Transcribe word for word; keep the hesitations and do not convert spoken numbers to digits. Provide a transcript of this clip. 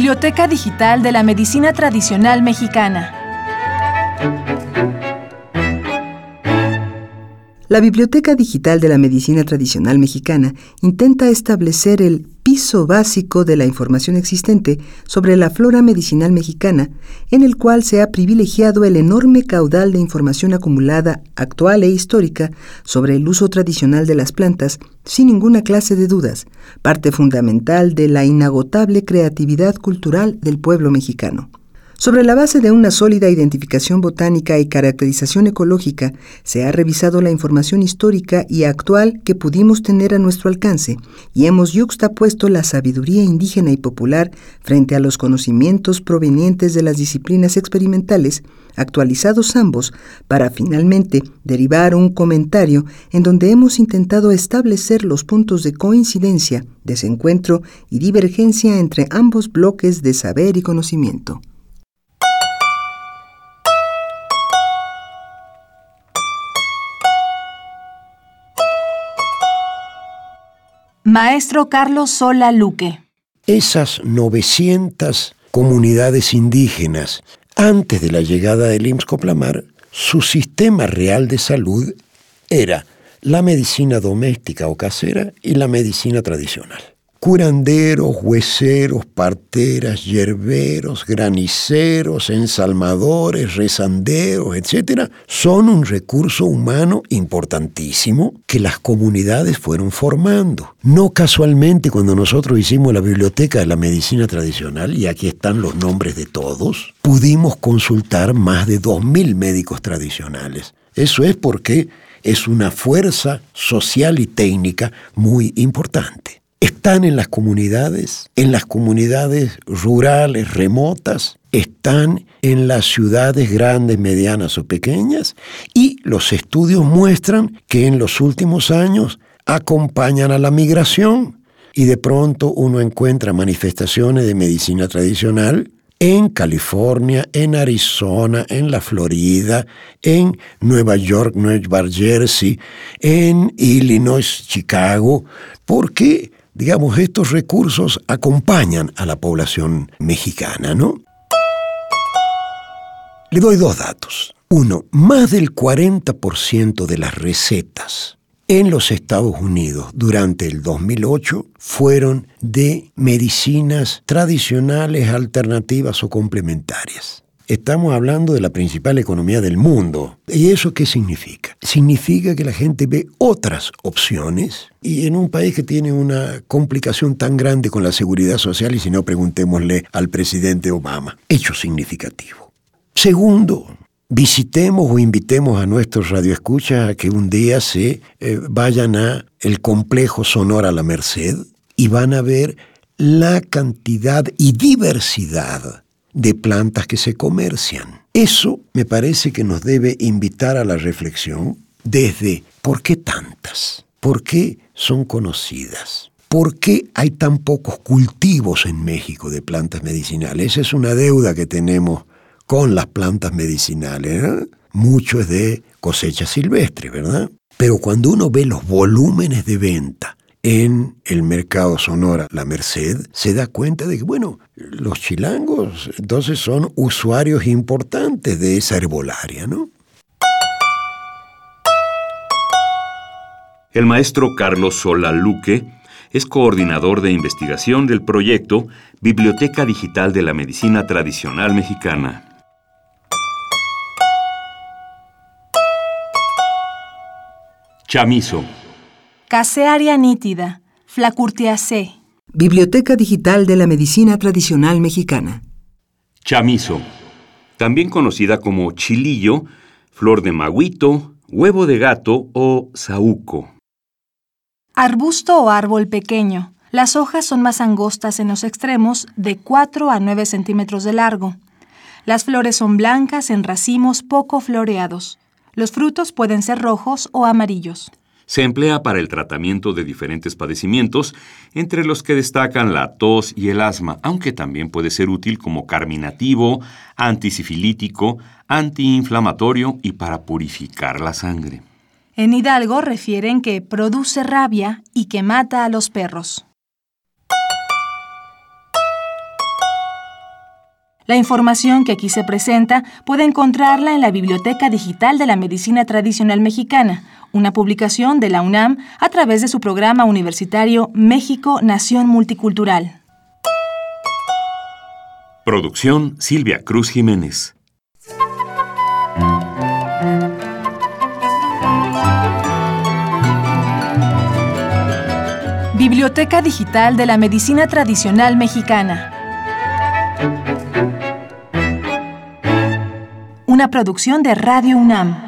Biblioteca Digital de la Medicina Tradicional Mexicana. La Biblioteca Digital de la Medicina Tradicional Mexicana intenta establecer el piso básico de la información existente sobre la flora medicinal mexicana, en el cual se ha privilegiado el enorme caudal de información acumulada, actual e histórica, sobre el uso tradicional de las plantas, sin ninguna clase de dudas, parte fundamental de la inagotable creatividad cultural del pueblo mexicano. Sobre la base de una sólida identificación botánica y caracterización ecológica, se ha revisado la información histórica y actual que pudimos tener a nuestro alcance y hemos yuxtapuesto la sabiduría indígena y popular frente a los conocimientos provenientes de las disciplinas experimentales, actualizados ambos, para finalmente derivar un comentario en donde hemos intentado establecer los puntos de coincidencia, desencuentro y divergencia entre ambos bloques de saber y conocimiento. Maestro Carlos Sola Luque. Esas novecientas comunidades indígenas, antes de la llegada del I M S S Coplamar, su sistema real de salud era la medicina doméstica o casera y la medicina tradicional. Curanderos, hueseros, parteras, yerberos, graniceros, ensalmadores, rezanderos, etcétera, son un recurso humano importantísimo que las comunidades fueron formando. No casualmente, cuando nosotros hicimos la biblioteca de la medicina tradicional, y aquí están los nombres de todos, pudimos consultar más de dos mil médicos tradicionales. Eso es porque es una fuerza social y técnica muy importante. Están en las comunidades, en las comunidades rurales, remotas, están en las ciudades grandes, medianas o pequeñas, y los estudios muestran que en los últimos años acompañan a la migración y de pronto uno encuentra manifestaciones de medicina tradicional en California, en Arizona, en la Florida, en Nueva York, Nueva Jersey, en Illinois, Chicago, porque digamos, estos recursos acompañan a la población mexicana, ¿no? Le doy dos datos. Uno, más del cuarenta por ciento de las recetas en los Estados Unidos durante el dos mil ocho fueron de medicinas tradicionales, alternativas o complementarias. Estamos hablando de la principal economía del mundo. ¿Y eso qué significa? Significa que la gente ve otras opciones, y en un país que tiene una complicación tan grande con la seguridad social, y si no, preguntémosle al presidente Obama. Hecho significativo. Segundo, visitemos o invitemos a nuestros radioescuchas a que un día se eh, vayan a el complejo Sonora La Merced y van a ver la cantidad y diversidad de plantas que se comercian. Eso me parece que nos debe invitar a la reflexión desde ¿por qué tantas? ¿Por qué son conocidas? ¿Por qué hay tan pocos cultivos en México de plantas medicinales? Esa es una deuda que tenemos con las plantas medicinales, ¿eh? Mucho es de cosecha silvestre, ¿verdad? Pero cuando uno ve los volúmenes de venta en el mercado Sonora La Merced, se da cuenta de que, bueno, los chilangos entonces son usuarios importantes de esa herbolaria, ¿no? El maestro Carlos Sola Luque es coordinador de investigación del proyecto Biblioteca Digital de la Medicina Tradicional Mexicana. Chamizo. Casearia nítida, Flacurtiaceae. Biblioteca Digital de la Medicina Tradicional Mexicana. Chamizo, también conocida como chilillo, flor de maguito, huevo de gato o saúco. Arbusto o árbol pequeño. Las hojas son más angostas en los extremos, de cuatro a nueve centímetros de largo. Las flores son blancas en racimos poco floreados. Los frutos pueden ser rojos o amarillos. Se emplea para el tratamiento de diferentes padecimientos, entre los que destacan la tos y el asma, aunque también puede ser útil como carminativo, antisifilítico, antiinflamatorio y para purificar la sangre. En Hidalgo refieren que produce rabia y que mata a los perros. La información que aquí se presenta puede encontrarla en la Biblioteca Digital de la Medicina Tradicional Mexicana, una publicación de la UNAM a través de su programa universitario México Nación Multicultural. Producción Silvia Cruz Jiménez. Biblioteca Digital de la Medicina Tradicional Mexicana. Una producción de Radio UNAM.